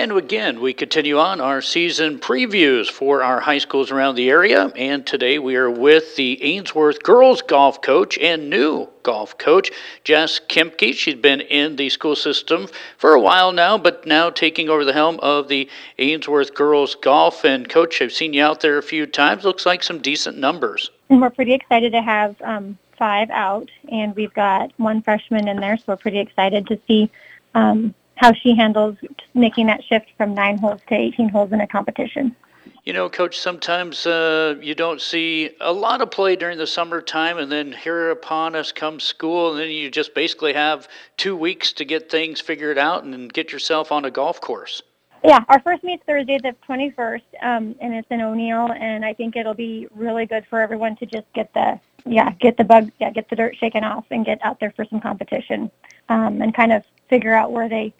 And again, we continue on our season previews for our high schools around the area. And today we are with the Ainsworth girls golf coach and new golf coach, Jess Kempke. She's been in the school system for a while now, but now taking over the helm of the Ainsworth girls golf. And coach, I've seen you out there a few times. Looks like some decent numbers. And we're pretty excited to have 5 out, and we've got 1 freshman in there, so we're pretty excited to see how she handles making that shift from 9 holes to 18 holes in a competition. You know, Coach, sometimes you don't see a lot of play during the summertime, and then here upon us comes school, and then you just basically have 2 weeks to get things figured out and get yourself on a golf course. Yeah, our first meet's Thursday the 21st, and it's in O'Neill, and I think it'll be really good for everyone to just get the dirt shaken off and get out there for some competition, and kind of figure out where they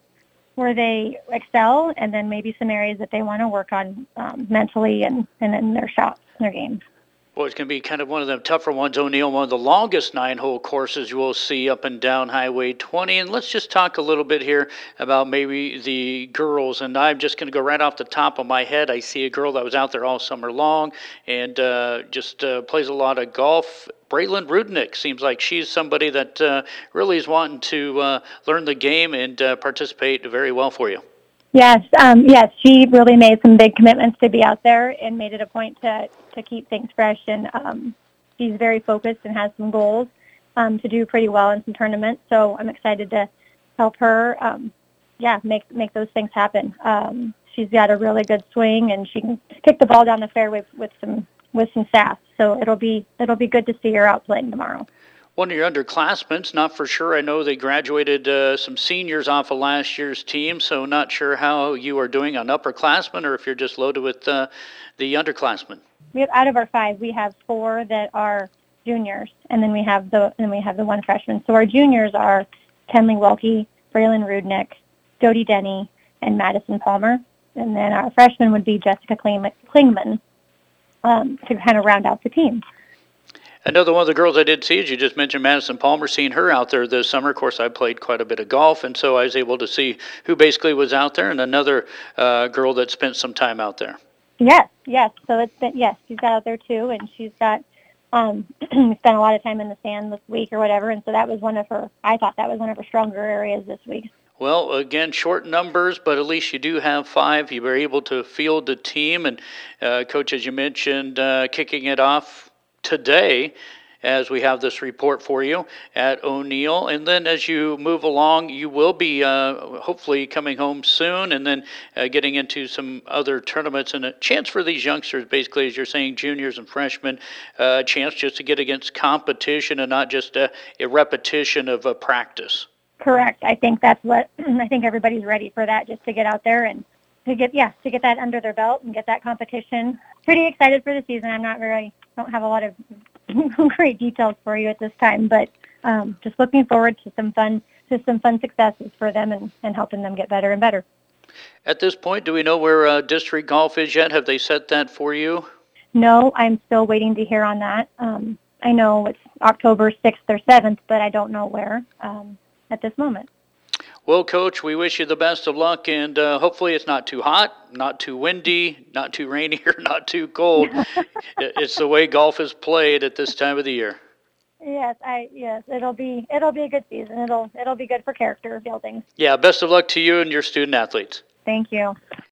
excel, and then maybe some areas that they want to work on mentally and in their shots and their games. Well, it's going to be kind of one of the tougher ones, O'Neill, one of the longest 9-hole courses you will see up and down Highway 20. And let's just talk a little bit here about maybe the girls. And I'm just going to go right off the top of my head. I see a girl that was out there all summer long and just plays a lot of golf. Braylon Rudnick seems like she's somebody that really is wanting to learn the game and participate very well for you. Yes, she really made some big commitments to be out there and made it a point to keep things fresh. And she's very focused and has some goals to do pretty well in some tournaments. So I'm excited to help her, make those things happen. She's got a really good swing, and she can kick the ball down the fairway with some sass. So it'll be good to see her out playing tomorrow. One of your underclassmen, not for sure. I know they graduated some seniors off of last year's team, so not sure how you are doing on upperclassmen or if you're just loaded with the underclassmen. We have, out of our 5, we have 4 that are juniors, and then we have the 1 freshman. So our juniors are Kenley Welke, Braylon Rudnick, Jody Denny, and Madison Palmer. And then our freshman would be Jessica Klingman to kind of round out the team. Another one of the girls I did see, as you just mentioned, Madison Palmer, seeing her out there this summer. Of course, I played quite a bit of golf, and so I was able to see who basically was out there, and another girl that spent some time out there. Yes. So she's got out there too, and she's got spent a lot of time in the sand this week or whatever, and so I thought that was one of her stronger areas this week. Well, again, short numbers, but at least you do have 5. You were able to field the team, and Coach, as you mentioned, kicking it off today as we have this report for you at O'Neill. And then as you move along, you will be hopefully coming home soon and then getting into some other tournaments, and a chance for these youngsters, basically, as you're saying, juniors and freshmen, a chance just to get against competition and not just a repetition of a practice. Correct. I think that's what I think everybody's ready for, that, just to get out there and to get that under their belt and get that competition. Pretty excited for the season. Don't have a lot of great details for you at this time, but just looking forward to some fun successes for them and helping them get better and better. At this point, do we know where district golf is yet? Have they set that for you? No, I'm still waiting to hear on that. I know it's October 6th or 7th, but I don't know where at this moment. Well, Coach, we wish you the best of luck, and hopefully it's not too hot, not too windy, not too rainy, or not too cold. It's the way golf is played at this time of the year. Yes, it'll be a good season. It'll be good for character building. Yeah, best of luck to you and your student athletes. Thank you.